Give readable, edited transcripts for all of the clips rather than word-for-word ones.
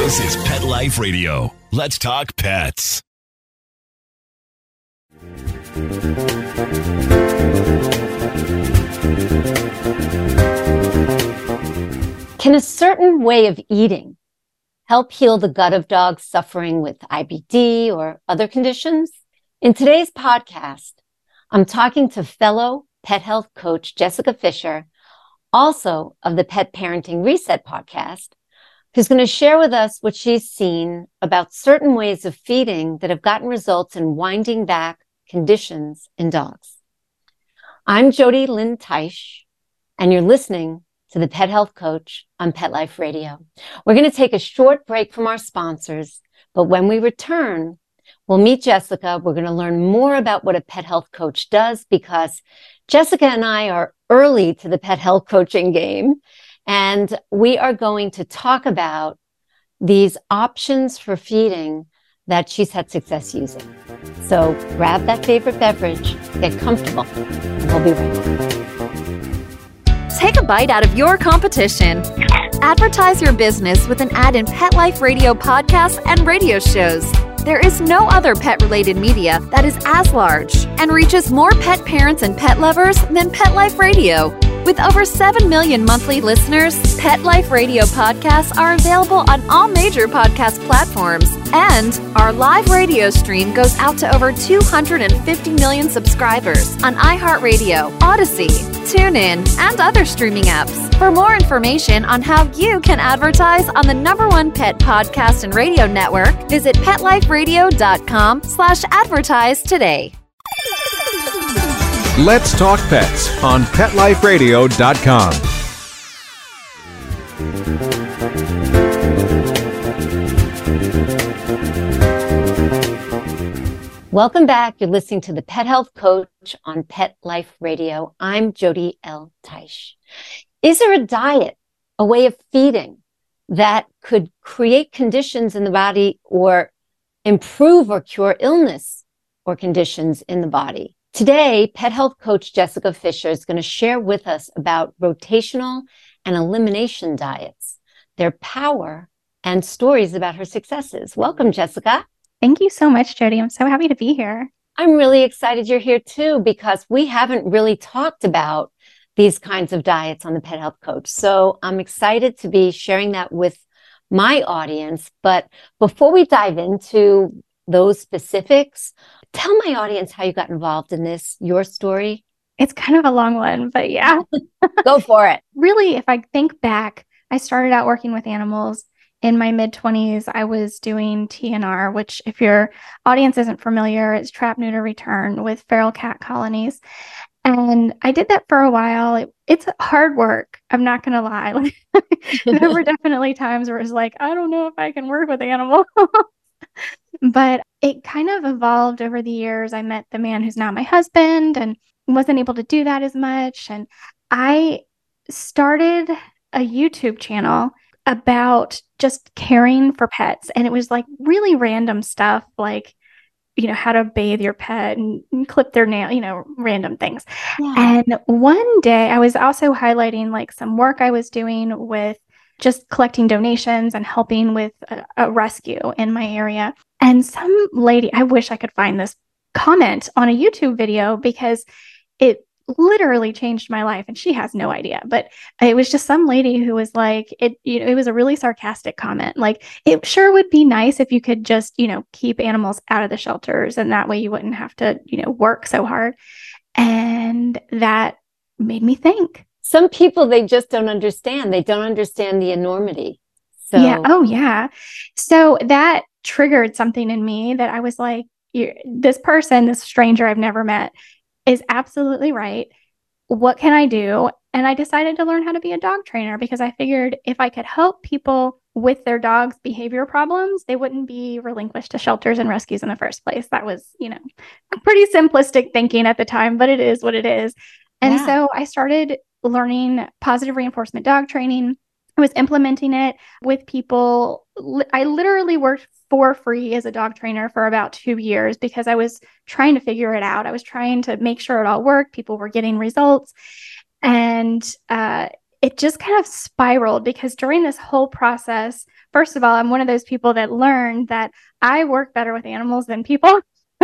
This is Pet Life Radio. Let's talk pets. Can a certain way of eating help heal the gut of dogs suffering with IBD or other conditions? In today's podcast, I'm talking to fellow pet health coach Jessica Fisher, also of the Pet Parenting Reset podcast, who's going to share with us what she's seen about certain ways of feeding that have gotten results in winding back conditions in dogs. I'm Jody Lynn Teich, and you're listening to the Pet Health Coach on Pet Life Radio. We're going to take a short break from our sponsors, but when we return, we'll meet Jessica. We're going to learn more about what a pet health coach does, because Jessica and I are early to the pet health coaching game, and we are going to talk about these options for feeding that she's had success using. So grab that favorite beverage, get comfortable, and we'll be right back. Take a bite out of your competition. Advertise your business with an ad in Pet Life Radio podcasts and radio shows. There is no other pet-related media that is as large and reaches more pet parents and pet lovers than Pet Life Radio. With over 7 million monthly listeners, Pet Life Radio podcasts are available on all major podcast platforms. And our live radio stream goes out to over 250 million subscribers on iHeartRadio, Odyssey, TuneIn, and other streaming apps. For more information on how you can advertise on the #1 pet podcast and radio network, visit PetLifeRadio.com/advertise today. Let's Talk Pets on PetLifeRadio.com. Welcome back. You're listening to the Pet Health Coach on Pet Life Radio. I'm Jody L. Teich. Is there a diet, a way of feeding that could create conditions in the body or improve or cure illness or conditions in the body? Today, pet health coach Jessica Fisher is going to share with us about rotational and elimination diets, their power, and stories about her successes. Welcome, Jessica. Thank you so much, Jody. I'm so happy to be here. I'm really excited you're here too, because we haven't really talked about these kinds of diets on the Pet Health Coach. So I'm excited to be sharing that with my audience. But before we dive into those specifics, tell my audience how you got involved in this, your story. It's kind of a long one, but yeah. Go for it. Really, if I think back, I started out working with animals. In my mid-20s, I was doing TNR, which, if your audience isn't familiar, it's trap, neuter, return with feral cat colonies. And I did that for a while. It's hard work. I'm not going to lie. There were definitely times where it was like, I don't know if I can work with animals. But it kind of evolved over the years. I met the man who's now my husband and wasn't able to do that as much. And I started a YouTube channel about just caring for pets. And it was like really random stuff, like, how to bathe your pet and clip their nail, random things. Yeah. And one day I was also highlighting like some work I was doing with just collecting donations and helping with a rescue in my area. And some lady, I wish I could find this comment on a YouTube video, because it literally changed my life, and she has no idea. But it was just some lady who was like, it was a really sarcastic comment. Like, it sure would be nice if you could just, keep animals out of the shelters, and that way you wouldn't have to, work so hard. And that made me think. Some people, they just don't understand. They don't understand the enormity. So yeah. Oh, yeah. So that triggered something in me that I was like, this person, this stranger I've never met, is absolutely right. What can I do? And I decided to learn how to be a dog trainer, because I figured if I could help people with their dog's behavior problems, they wouldn't be relinquished to shelters and rescues in the first place. That was, pretty simplistic thinking at the time, but it is what it is. And so I started learning positive reinforcement dog training. I was implementing it with people. I literally worked for free as a dog trainer for about 2 years, because I was trying to figure it out. I was trying to make sure it all worked. People were getting results. And it just kind of spiraled because during this whole process, first of all, I'm one of those people that learned that I work better with animals than people.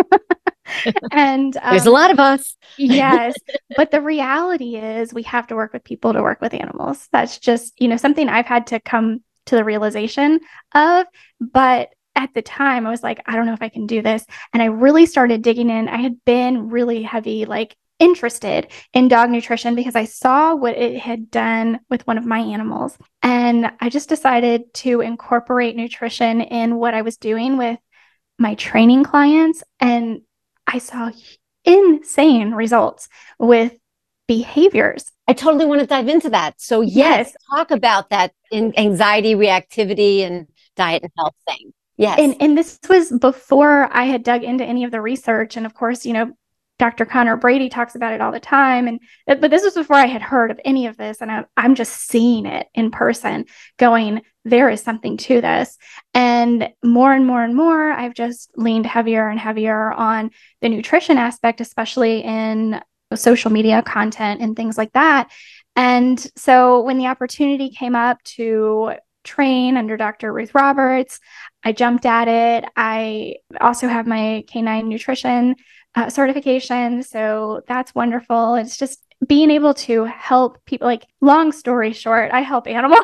And there's a lot of us. yes, but the reality is we have to work with people to work with animals. That's just, something I've had to come to the realization of. But at the time, I was like, I don't know if I can do this. And I really started digging in. I had been really heavy, interested in dog nutrition because I saw what it had done with one of my animals. And I just decided to incorporate nutrition in what I was doing with my training clients. And I saw insane results with behaviors. I totally want to dive into that. So yes, talk about that in anxiety, reactivity, and diet and health thing. Yes. And this was before I had dug into any of the research. And of course, Dr. Connor Brady talks about it all the time. But this was before I had heard of any of this. And I'm just seeing it in person going, there is something to this. And more and more, I've just leaned heavier and heavier on the nutrition aspect, especially in social media content and things like that. And so when the opportunity came up to train under Dr. Ruth Roberts, I jumped at it. I also have my canine nutrition certification. So that's wonderful. It's just being able to help people. Long story short, I help animals.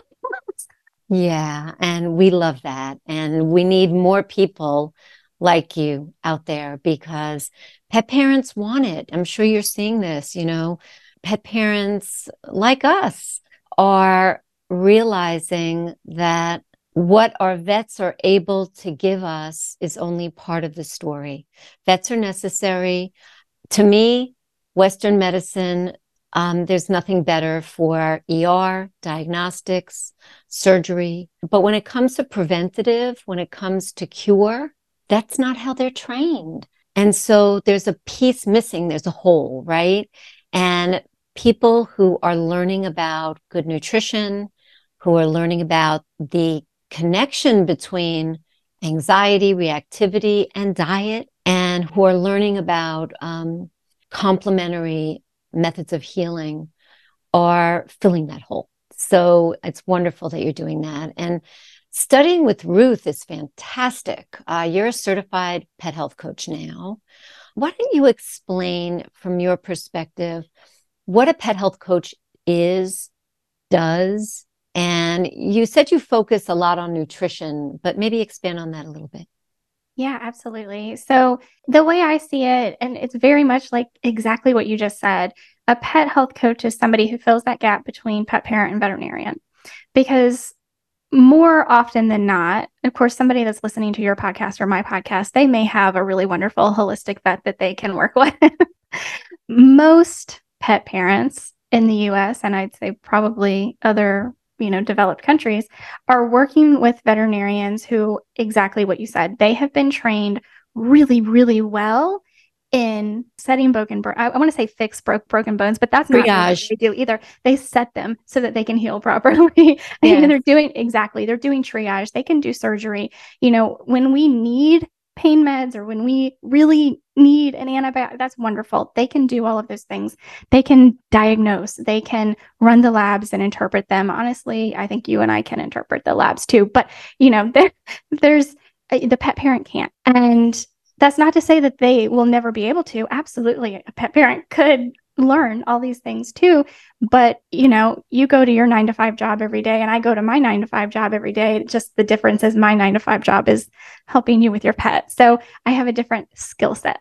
Yeah. And we love that. And we need more people like you out there because pet parents want it. I'm sure you're seeing this, pet parents like us are realizing that what our vets are able to give us is only part of the story. Vets are necessary. To me, Western medicine, there's nothing better for ER, diagnostics, surgery. But when it comes to preventative, when it comes to cure, that's not how they're trained. And so there's a piece missing. There's a hole, right? And people who are learning about good nutrition, who are learning about the connection between anxiety, reactivity, and diet, and who are learning about complementary methods of healing are filling that hole. So it's wonderful that you're doing that. And studying with Ruth is fantastic. You're a certified pet health coach now. Why don't you explain from your perspective what a pet health coach does, and you said you focus a lot on nutrition, but maybe expand on that a little bit. Yeah, absolutely. So the way I see it, and it's very much like exactly what you just said, a pet health coach is somebody who fills that gap between pet parent and veterinarian. Because more often than not, of course, somebody that's listening to your podcast or my podcast, they may have a really wonderful holistic vet that they can work with. Most pet parents in the US, and I'd say probably other developed countries, are working with veterinarians who, exactly what you said, they have been trained really, really well in setting I want to say fix broken bones, but that's not what they do either. They set them so that they can heal properly. And they're doing triage. They can do surgery. When we need pain meds or when we really need an antibiotic, that's wonderful. They can do all of those things. They can diagnose, they can run the labs and interpret them. Honestly, I think you and I can interpret the labs too, but there's the pet parent can't. And that's not to say that they will never be able to. Absolutely. A pet parent could learn all these things too. But, you go to your 9-to-5 job every day and I go to my 9-to-5 job every day. Just the difference is my 9-to-5 job is helping you with your pet. So I have a different skill set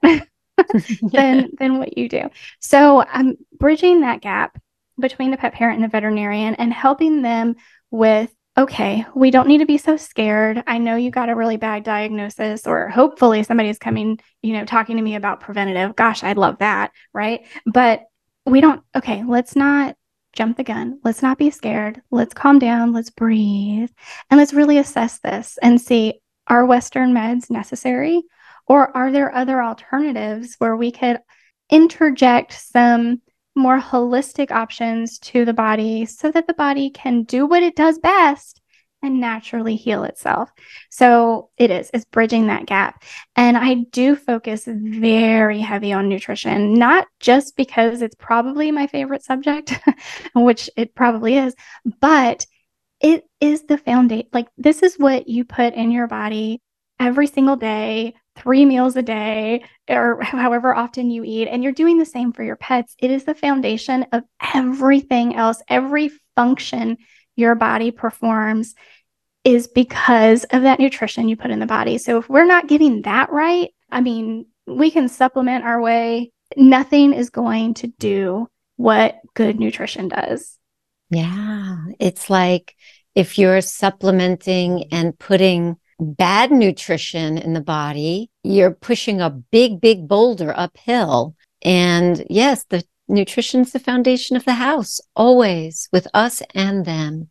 than what you do. So I'm bridging that gap between the pet parent and the veterinarian and helping them with, okay, we don't need to be so scared. I know you got a really bad diagnosis, or hopefully somebody's coming, talking to me about preventative. Gosh, I'd love that. Right. But let's not jump the gun. Let's not be scared. Let's calm down. Let's breathe. And let's really assess this and see, are Western meds necessary? Or are there other alternatives where we could interject some more holistic options to the body so that the body can do what it does best and naturally heal itself. So it's bridging that gap. And I do focus very heavy on nutrition, not just because it's probably my favorite subject, which it probably is, but it is the foundation. Like, this is what you put in your body every single day, 3 meals a day, or however often you eat. And you're doing the same for your pets. It is the foundation of everything else. Every function your body performs is because of that nutrition you put in the body. So if we're not getting that right, I mean, we can supplement our way. Nothing is going to do what good nutrition does. Yeah. It's like if you're supplementing and putting bad nutrition in the body, you're pushing a big, big boulder uphill. And yes, the nutrition's the foundation of the house, always, with us and them.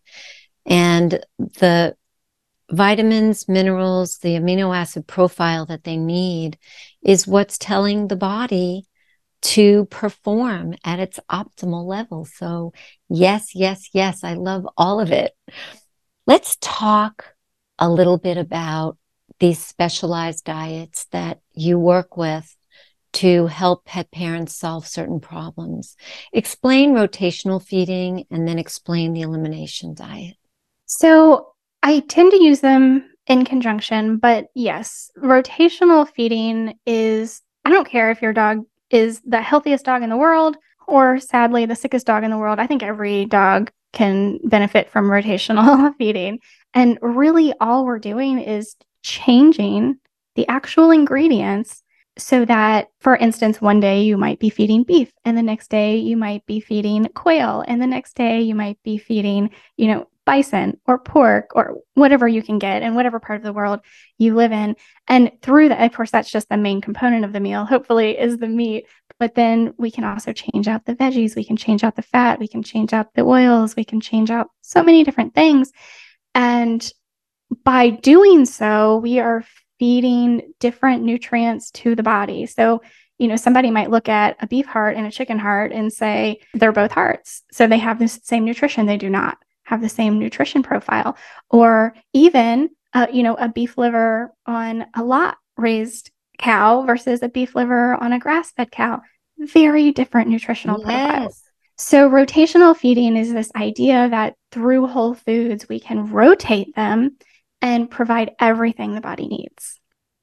And the vitamins, minerals, the amino acid profile that they need is what's telling the body to perform at its optimal level. So yes, yes, yes, I love all of it. Let's talk a little bit about these specialized diets that you work with to help pet parents solve certain problems. Explain rotational feeding and then explain the elimination diet. So I tend to use them in conjunction, but yes, rotational feeding is, I don't care if your dog is the healthiest dog in the world or sadly the sickest dog in the world. I think every dog can benefit from rotational feeding. And really all we're doing is changing the actual ingredients so that, for instance, one day you might be feeding beef and the next day you might be feeding quail and the next day you might be feeding, bison or pork or whatever you can get in whatever part of the world you live in. And through that, of course, that's just the main component of the meal, hopefully, is the meat. But then we can also change out the veggies. We can change out the fat. We can change out the oils. We can change out so many different things. And by doing so, we are feeding different nutrients to the body. So, somebody might look at a beef heart and a chicken heart and say they're both hearts. So they have the same nutrition. They do not have the same nutrition profile. Or even, a beef liver on a lot raised cow versus a beef liver on a grass-fed cow. Very different nutritional profiles. So rotational feeding is this idea that through whole foods, we can rotate them and provide everything the body needs.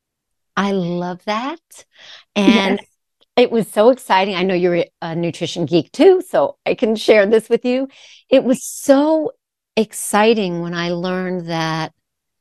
I love that. And yes. It was so exciting. I know you're a nutrition geek too, so I can share this with you. It was so exciting when I learned that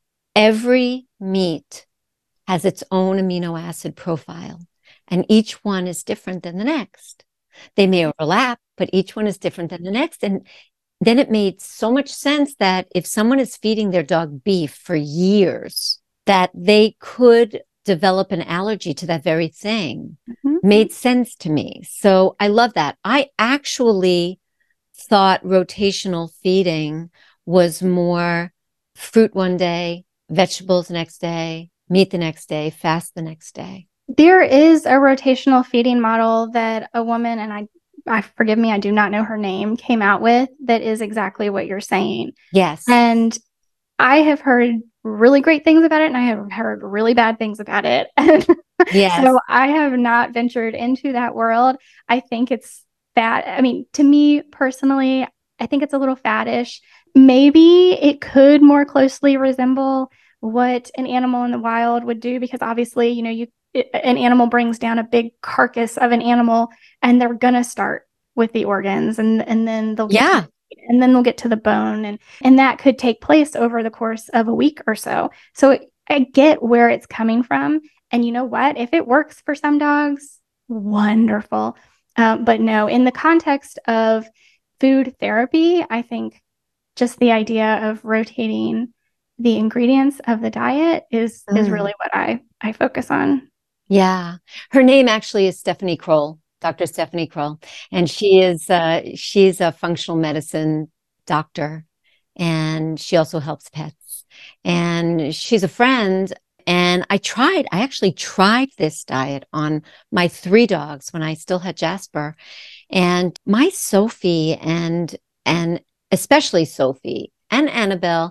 every meat has its own amino acid profile, and each one is different than the next. They may overlap, but each one is different than the next. And then it made so much sense that if someone is feeding their dog beef for years, that they could develop an allergy to that very thing. Made sense to me. So I love that. I actually thought rotational feeding was more fruit one day, vegetables the next day, meat the next day, fast the next day. There is a rotational feeding model that a woman, and I forgive me, I do not know her name, came out with that is exactly what you're saying. Yes. And I have heard really great things about it, and I have heard really bad things about it. Yes. So I have not ventured into that world. I think it's fat. I mean, to me personally, I think it's a little faddish. Maybe it could more closely resemble what an animal in the wild would do, because obviously, an animal brings down a big carcass of an animal and they're going to start with the organs and then they'll get and then they'll get to the bone. And that could take place over the course of a week or so. So I get where it's coming from. And you know what? If it works for some dogs, wonderful. But no, in the context of food therapy, I think just the idea of rotating the ingredients of the diet is really what I focus on. Yeah. Her name actually is Stephanie Kroll. Dr. Stephanie Kroll, and she's a functional medicine doctor, and she also helps pets, and she's a friend. And I actually tried this diet on my 3 dogs when I still had Jasper, and my Sophie and especially Sophie and Annabelle,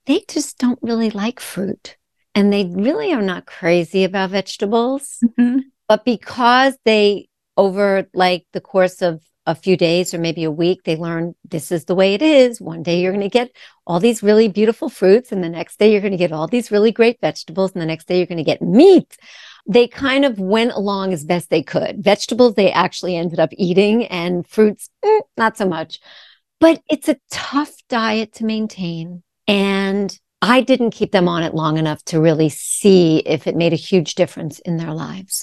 they just don't really like fruit. And they really are not crazy about vegetables. Mhm. But because they, over like the course of a few days or maybe a week, they learn this is the way it is. One day you're going to get all these really beautiful fruits, and the next day you're going to get all these really great vegetables, and the next day you're going to get meat. They kind of went along as best they could. Vegetables, they actually ended up eating, and fruits, not so much. But it's a tough diet to maintain. And I didn't keep them on it long enough to really see if it made a huge difference in their lives.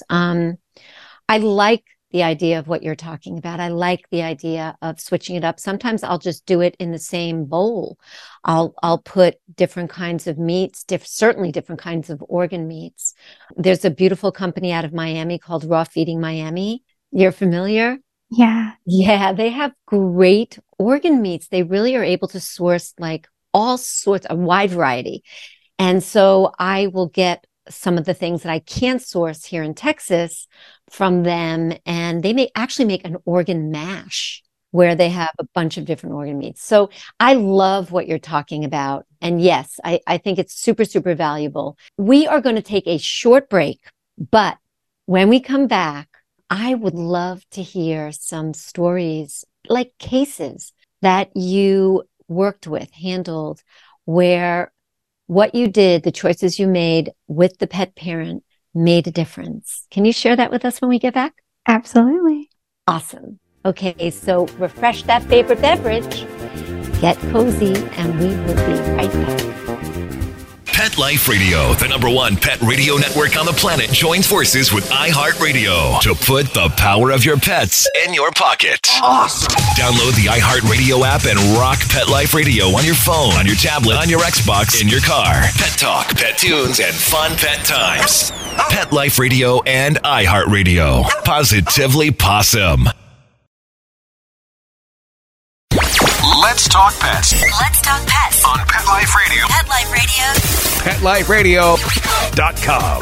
I like the idea of what you're talking about. I like the idea of switching it up. Sometimes I'll just do it in the same bowl. I'll put different kinds of meats, certainly different kinds of organ meats. There's a beautiful company out of Miami called Raw Feeding Miami. You're familiar? Yeah. Yeah, they have great organ meats. They really are able to source like all sorts, a wide variety. And so I will get some of the things that I can't source here in Texas from them. And they may actually make an organ mash where they have a bunch of different organ meats. So I love what you're talking about. And yes, I think it's super, super valuable. We are going to take a short break, but when we come back, I would love to hear some stories, like cases that you worked with, handled, where what you did, the choices you made with the pet parent made a difference. Can you share that with us when we get back? Absolutely. Awesome. Okay, so refresh that favorite beverage, get cozy, and we will be right back. Pet Life Radio, the #1 pet radio network on the planet, joins forces with iHeartRadio to put the power of your pets in your pocket. Awesome. Download the iHeartRadio app and rock Pet Life Radio on your phone, on your tablet, on your Xbox, in your car. Pet talk, pet tunes, and fun pet times. Pet Life Radio and iHeartRadio. Positively Possum. Let's talk pets Let's talk pets on Pet Life Radio. Pet Life Radio. PetLifeRadio.com.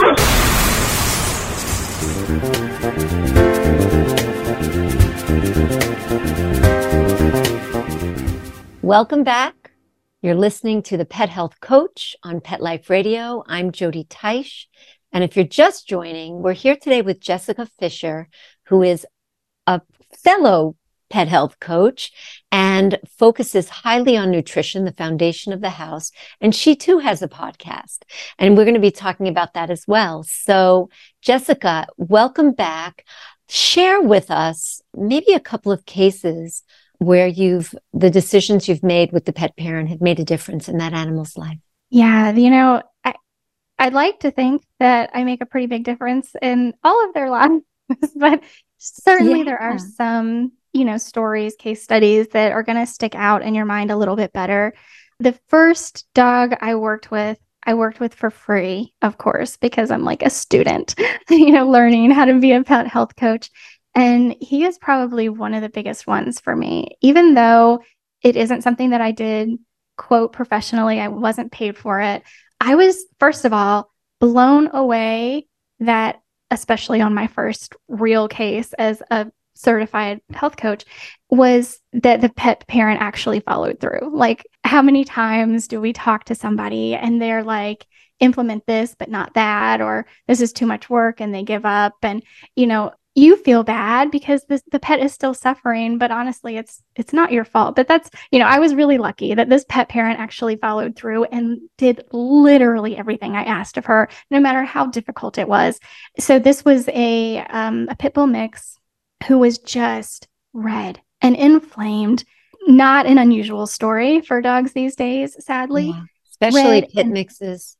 Welcome back. You're listening to the Pet Health Coach on Pet Life Radio. I'm Jody Teich. And if you're just joining, we're here today with Jessica Fisher, who is a fellow pet health coach and focuses highly on nutrition, the foundation of the house. And she too has a podcast. And we're going to be talking about that as well. So Jessica, welcome back. Share with us maybe a couple of cases where the decisions you've made with the pet parent have made a difference in that animal's life. Yeah, I'd like to think that I make a pretty big difference in all of their lives, but certainly there are some, stories, case studies that are going to stick out in your mind a little bit better. The first dog I worked with for free, of course, because I'm like a student, learning how to be a pet health coach. And he is probably one of the biggest ones for me, even though it isn't something that I did, quote, professionally. I wasn't paid for it. I was, first of all, blown away that, especially on my first real case as a certified health coach, was that the pet parent actually followed through. Like, how many times do we talk to somebody and they're like, implement this, but not that, or this is too much work, and they give up. And, you feel bad because the pet is still suffering, but honestly, it's not your fault. But that's, I was really lucky that this pet parent actually followed through and did literally everything I asked of her, no matter how difficult it was. So this was a pit bull mix who was just red and inflamed. Not an unusual story for dogs these days, sadly. Yeah. Especially pit mixes.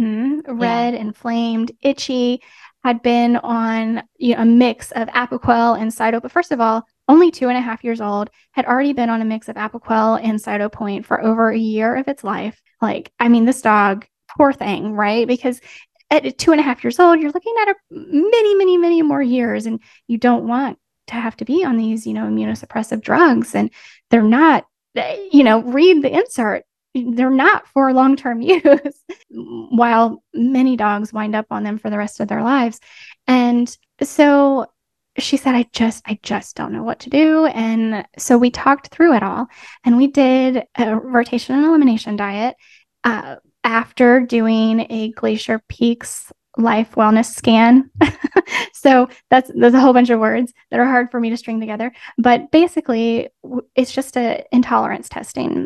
Red, inflamed, itchy, had been on a mix of Apoquel and Cyto. But first of all, only 2.5 years old, had already been on a mix of Apoquel and Cytopoint for over a year of its life. This dog, poor thing, right? Because at 2.5 years old, you're looking at many, many, many more years, and you don't want to have to be on these, immunosuppressive drugs. And they're not, read the insert. They're not for long-term use, while many dogs wind up on them for the rest of their lives. And so she said, I just don't know what to do. And so we talked through it all, and we did a rotation and elimination diet. after doing a Glacier Peaks Life Wellness Scan. So there's a whole bunch of words that are hard for me to string together, but basically it's just a intolerance testing,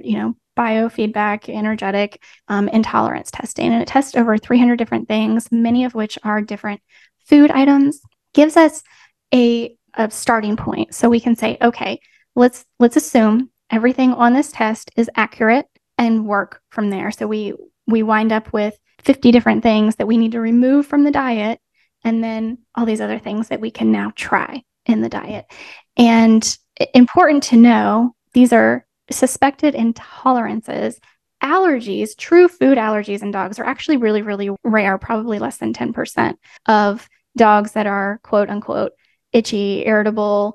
biofeedback, energetic intolerance testing, and it tests over 300 different things, many of which are different food items. Gives us a starting point, so we can say, okay, let's assume everything on this test is accurate and work from there. So we wind up with 50 different things that we need to remove from the diet, and then all these other things that we can now try in the diet. And important to know, these are suspected intolerances. Allergies, true food allergies in dogs are actually really, really rare, probably less than 10% of dogs that are quote unquote itchy, irritable,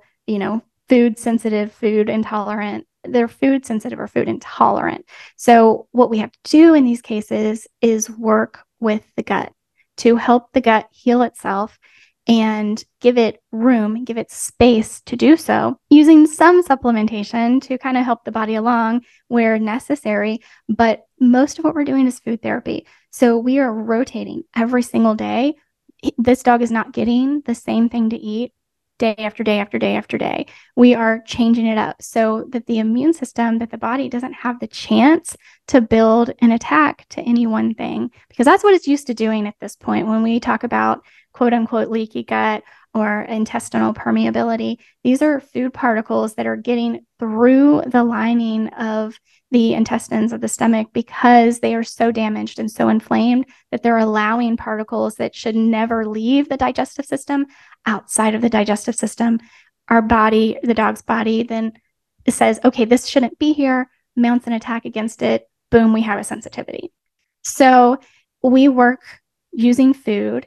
food sensitive, food intolerant. They're food sensitive or food intolerant. So what we have to do in these cases is work with the gut to help the gut heal itself and give it room, give it space to do so, using some supplementation to kind of help the body along where necessary. But most of what we're doing is food therapy. So we are rotating every single day. This dog is not getting the same thing to eat day after day after day after day. We are changing it up so that the immune system, that the body doesn't have the chance to build an attack to any one thing, because that's what it's used to doing at this point. When we talk about quote unquote leaky gut or intestinal permeability, these are food particles that are getting through the lining of the intestines of the stomach because they are so damaged and so inflamed that they're allowing particles that should never leave the digestive system outside of the digestive system. Our body, the dog's body, then says, okay, this shouldn't be here, mounts an attack against it. Boom, we have a sensitivity. So we work using food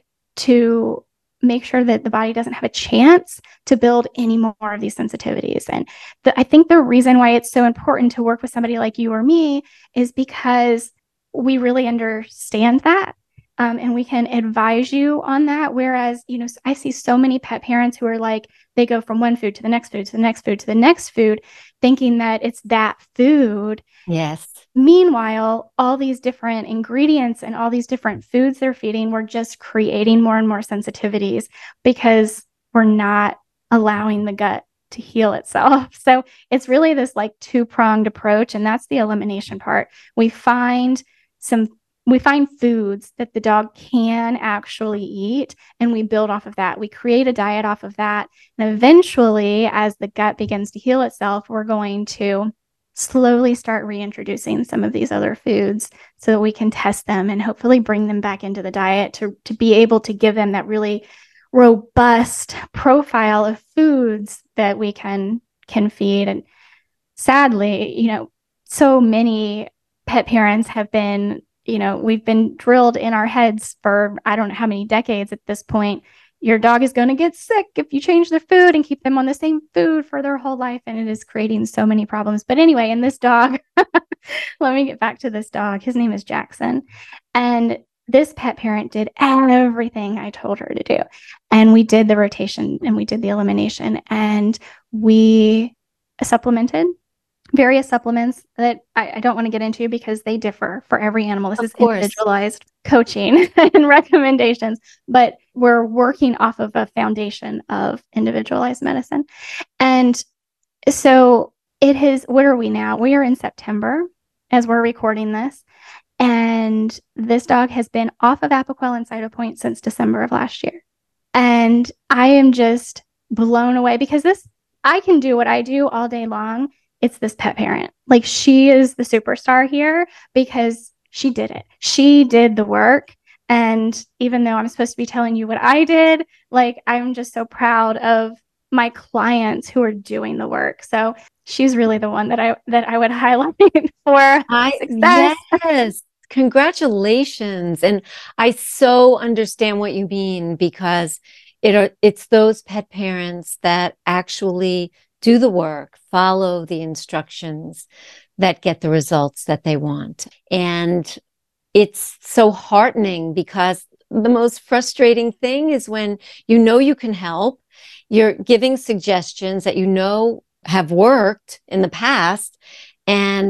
to make sure that the body doesn't have a chance to build any more of these sensitivities. And I think the reason why it's so important to work with somebody like you or me is because we really understand that. And we can advise you on that. Whereas, I see so many pet parents who are like, they go from one food to the next food, to the next food, to the next food, thinking that it's that food. Yes. Meanwhile, all these different ingredients and all these different foods they're feeding, we're just creating more and more sensitivities because we're not allowing the gut to heal itself. So it's really this like two-pronged approach, and that's the elimination part. We find foods that the dog can actually eat, and we build off of that. We create a diet off of that. And eventually, as the gut begins to heal itself, we're going to slowly start reintroducing some of these other foods so that we can test them and hopefully bring them back into the diet to be able to give them that really robust profile of foods that we can feed. And sadly, so many pet parents have been, we've been drilled in our heads for I don't know how many decades at this point. Your dog is going to get sick if you change their food and keep them on the same food for their whole life. And it is creating so many problems. But anyway, in this dog, let me get back to this dog. His name is Jackson. And this pet parent did everything I told her to do. And we did the rotation and we did the elimination, and we supplemented various supplements that I don't want to get into because they differ for every animal. This is individualized coaching and recommendations, but we're working off of a foundation of individualized medicine. And so what are we now? We are in September as we're recording this. And this dog has been off of Apoquel and Cytopoint since December of last year. And I am just blown away because I can do what I do all day long. It's this pet parent. Like, she is the superstar here because she did it. She did the work. And even though I'm supposed to be telling you what I did, like, I'm just so proud of my clients who are doing the work. So she's really the one that I would highlight for success. Yes. Congratulations. And I so understand what you mean, because it's those pet parents that actually do the work, follow the instructions, that get the results that they want. And it's so heartening, because the most frustrating thing is when you can help, you're giving suggestions that have worked in the past, and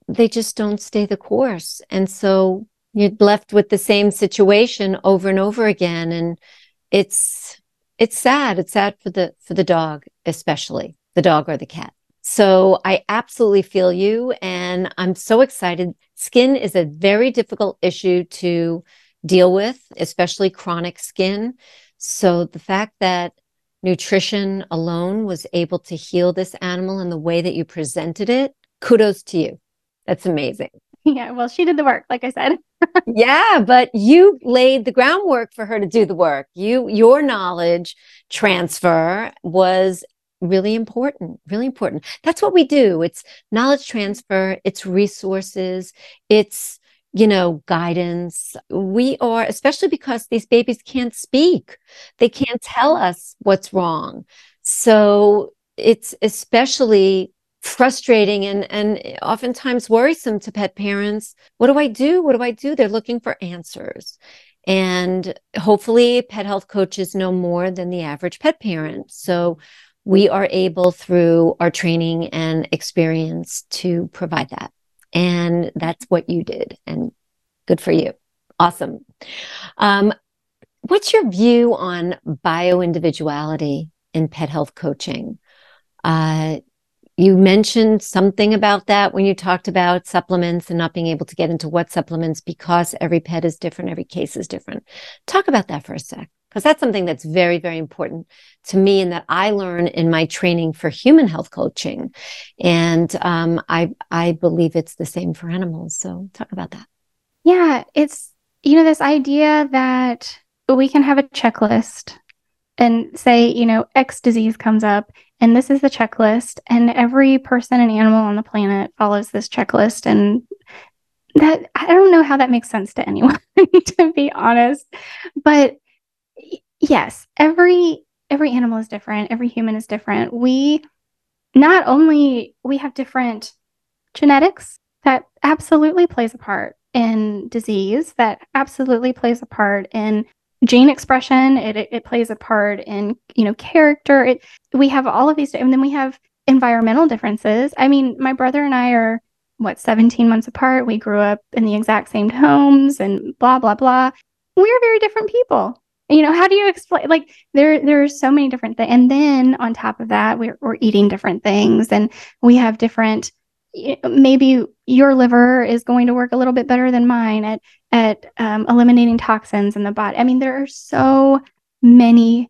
they just don't stay the course. And so you're left with the same situation over and over again. And it's sad. It's sad for the dog, especially the dog or the cat. So I absolutely feel you. And I'm so excited. Skin is a very difficult issue to deal with, especially chronic skin. So the fact that nutrition alone was able to heal this animal in the way that you presented it, kudos to you. That's amazing. Yeah, well, she did the work, like I said. Yeah, but you laid the groundwork for her to do the work. Your knowledge transfer was really important, really important. That's what we do. It's knowledge transfer, it's resources, it's, guidance. We are, especially because these babies can't speak. They can't tell us what's wrong. So it's especially frustrating and oftentimes worrisome to pet parents. What do I do? What do I do? They're looking for answers. And hopefully pet health coaches know more than the average pet parent. So we are able through our training and experience to provide that. And that's what you did. And good for you. Awesome. What's your view on bioindividuality in pet health coaching? You mentioned something about that when you talked about supplements and not being able to get into what supplements because every pet is different, every case is different. Talk about that for a sec, because that's something that's very, very important to me and that I learn in my training for human health coaching. And I believe it's the same for animals. So talk about that. Yeah, it's, this idea that we can have a checklist and say, X disease comes up and this is the checklist, and every person and animal on the planet follows this checklist. And that, I don't know how that makes sense to anyone, to be honest. But yes, every animal is different. Every human is different. We have different genetics that absolutely plays a part in disease, that absolutely plays a part in gene expression. It plays a part in, character. We have all of these, and then we have environmental differences. I mean, my brother and I are 17 months apart. We grew up in the exact same homes and blah, blah, blah. We're very different people. How do you explain? Like there are so many different things. And then on top of that, we're eating different things, and we have different, maybe your liver is going to work a little bit better than mine at eliminating toxins in the body. I mean, there are so many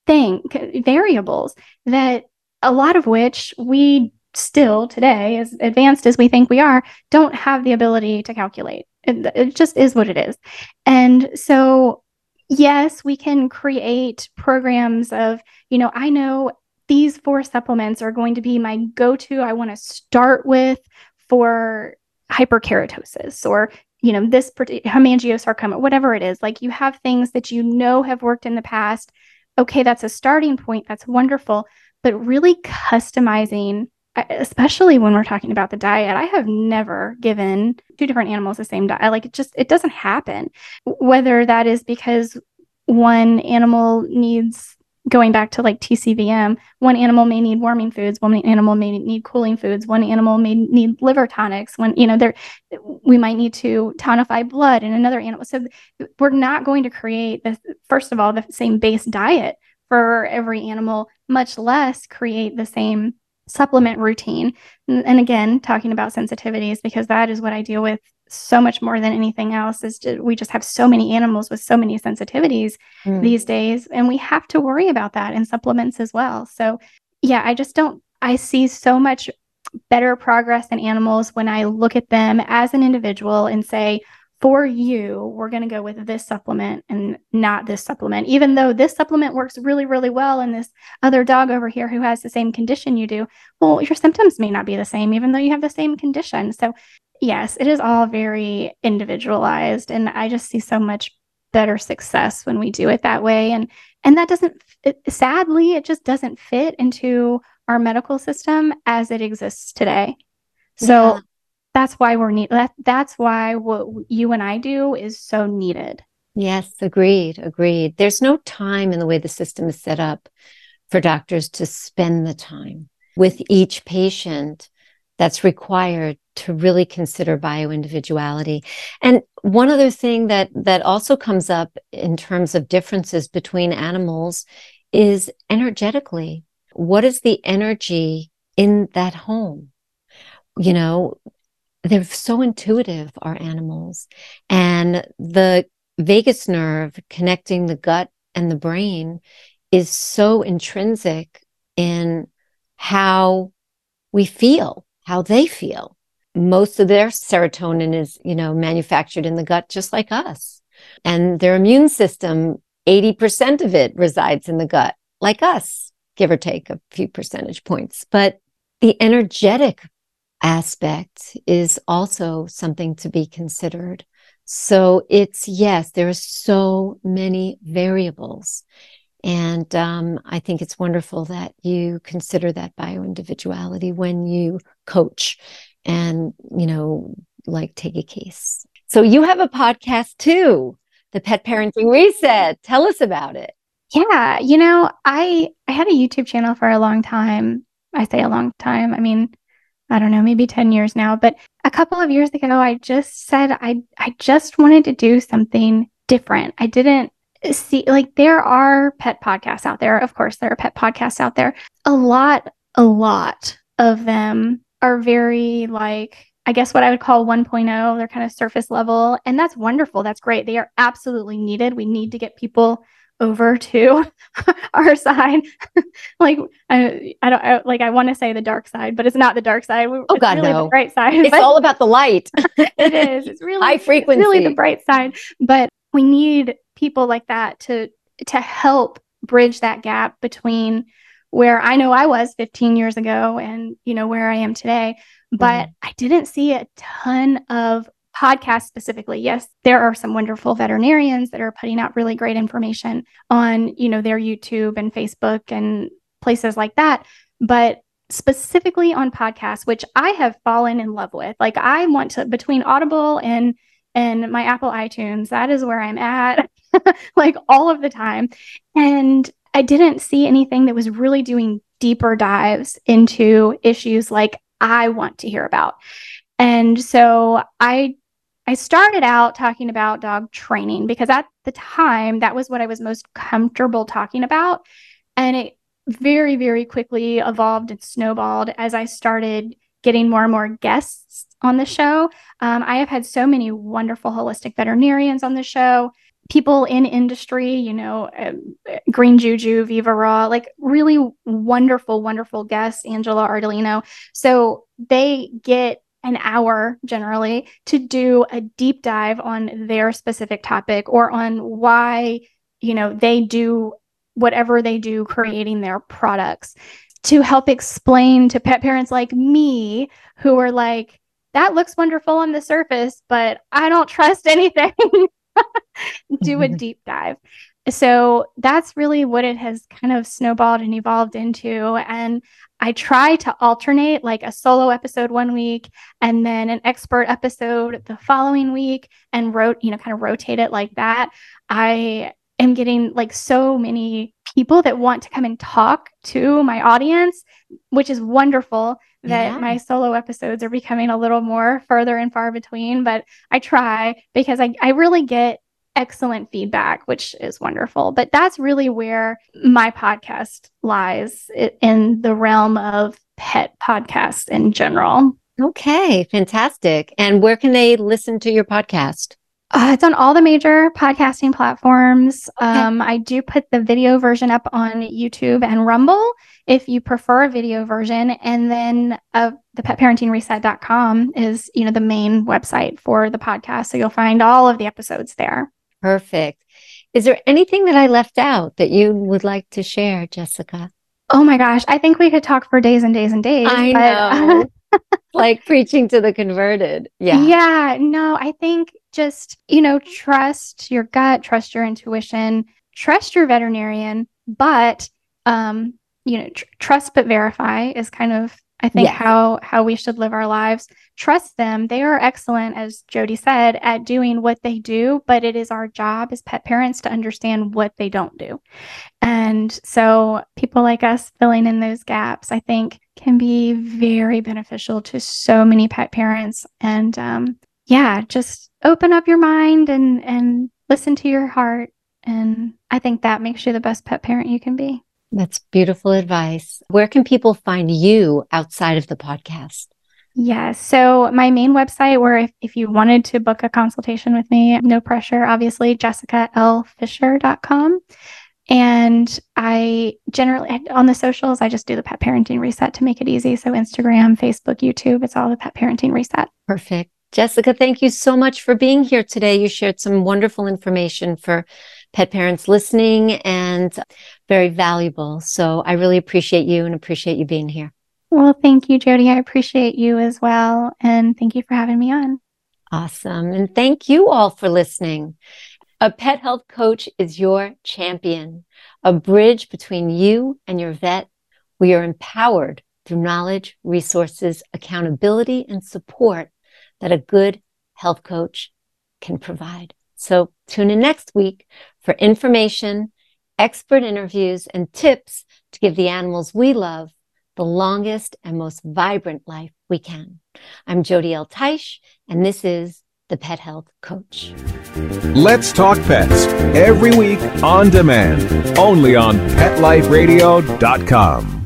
variables that a lot of which we still today, as advanced as we think we are, don't have the ability to calculate. It just is what it is. And so, yes, we can create programs of, I know these 4 supplements are going to be my go-to. I want to start with for hyperkeratosis or, this hemangiosarcoma, whatever it is. Like, you have things that have worked in the past. Okay, that's a starting point. That's wonderful. But really customizing, especially when we're talking about the diet, I have never given 2 different animals the same diet. Like, it doesn't happen. Whether that is because one animal needs, going back to like TCVM, one animal may need warming foods, one animal may need cooling foods, one animal may need liver tonics, we might need to tonify blood in another animal. So we're not going to create first of all, the same base diet for every animal, much less create the same supplement routine. And again, talking about sensitivities, because that is what I deal with so much more than anything else, we just have so many animals with so many sensitivities these days, and we have to worry about that in supplements as well. So yeah, I see so much better progress in animals when I look at them as an individual and say, for you, we're going to go with this supplement and not this supplement, even though this supplement works really, really well. And this other dog over here who has the same condition you do, well, your symptoms may not be the same, even though you have the same condition. So yes, it is all very individualized. And I just see so much better success when we do it that way. And that sadly, it just doesn't fit into our medical system as it exists today. So that's why that's why what you and I do is so needed. Yes, agreed. There's no time in the way the system is set up for doctors to spend the time with each patient that's required to really consider bioindividuality. And one other thing that also comes up in terms of differences between animals is energetically. What is the energy in that home? You know, they're so intuitive, our animals. And the vagus nerve connecting the gut and the brain is so intrinsic in how we feel, how they feel. Most of their serotonin is, manufactured in the gut just like us. And their immune system, 80% of it resides in the gut, like us, give or take a few percentage points. But the energetic aspect is also something to be considered. So yes, there are so many variables. And I think it's wonderful that you consider that bioindividuality when you coach and, take a case. So you have a podcast too, the Pet Parenting Reset. Tell us about it. Yeah. I had a YouTube channel for a long time. I say a long time. I mean, I don't know, maybe 10 years now. But a couple of years ago, I just said I just wanted to do something different. I didn't see, there are pet podcasts out there. Of course, there are pet podcasts out there. A lot of them are very I guess what I would call 1.0. They're kind of surface level. And that's wonderful. That's great. They are absolutely needed. We need to get people over to our side. I want to say the dark side, but it's not the dark side. Oh God, really no. The bright side. It's all about the light. It is. It's really high frequency. It's really the bright side. But we need people like that to help bridge that gap between where I know I was 15 years ago and, where I am today. But I didn't see a ton of podcasts specifically. Yes, there are some wonderful veterinarians that are putting out really great information on, their YouTube and Facebook and places like that. But specifically on podcasts, which I have fallen in love with, I want to, between Audible and my Apple iTunes, that is where I'm at, all of the time. And I didn't see anything that was really doing deeper dives into issues like I want to hear about. And so I started out talking about dog training because at the time, that was what I was most comfortable talking about. And it very, very quickly evolved and snowballed as I started getting more and more guests on the show. I have had so many wonderful holistic veterinarians on the show, people in industry, Green Juju, Viva Raw, really wonderful, wonderful guests, Angela Ardolino. So they get an hour generally to do a deep dive on their specific topic or on why, they do whatever they do creating their products, to help explain to pet parents like me who are like, that looks wonderful on the surface, but I don't trust anything. Do a deep dive. So that's really what it has kind of snowballed and evolved into. And I try to alternate a solo episode one week and then an expert episode the following week and kind of rotate it like that. I am getting so many people that want to come and talk to my audience, which is wonderful that my solo episodes are becoming a little more further and far between. But I try because I really get excellent feedback, which is wonderful. But that's really where my podcast lies in the realm of pet podcasts in general. Okay, fantastic. And where can they listen to your podcast? It's on all the major podcasting platforms. Okay. I do put the video version up on YouTube and Rumble if you prefer a video version. And then the petparentingreset.com is, the main website for the podcast. So you'll find all of the episodes there. Perfect. Is there anything that I left out that you would like to share, Jessica? Oh my gosh. I think we could talk for days and days and days. I know. Like preaching to the converted. Yeah. Yeah. No, I think just, trust your gut, trust your intuition, trust your veterinarian, but, trust but verify is kind of, I think Yes. how we should live our lives. Trust them. They are excellent, as Jody said, at doing what they do, but it is our job as pet parents to understand what they don't do. And so people like us filling in those gaps, I think, can be very beneficial to so many pet parents. And just open up your mind and listen to your heart. And I think that makes you the best pet parent you can be. That's beautiful advice. Where can people find you outside of the podcast? Yeah. So my main website, where if you wanted to book a consultation with me, no pressure, obviously, jessicalfisher.com. And I generally, on the socials, I just do the Pet Parenting Reset to make it easy. So Instagram, Facebook, YouTube, it's all the Pet Parenting Reset. Perfect. Jessica, thank you so much for being here today. You shared some wonderful information for pet parents listening and very valuable. So I really appreciate you and appreciate you being here. Well, thank you, Jody. I appreciate you as well. And thank you for having me on. Awesome. And thank you all for listening. A pet health coach is your champion, a bridge between you and your vet. We are empowered through knowledge, resources, accountability, and support that a good health coach can provide. So tune in next week for information, expert interviews, and tips to give the animals we love the longest and most vibrant life we can. I'm Jody L. Teich, and this is The Pet Health Coach. Let's Talk Pets, every week on demand, only on PetLifeRadio.com.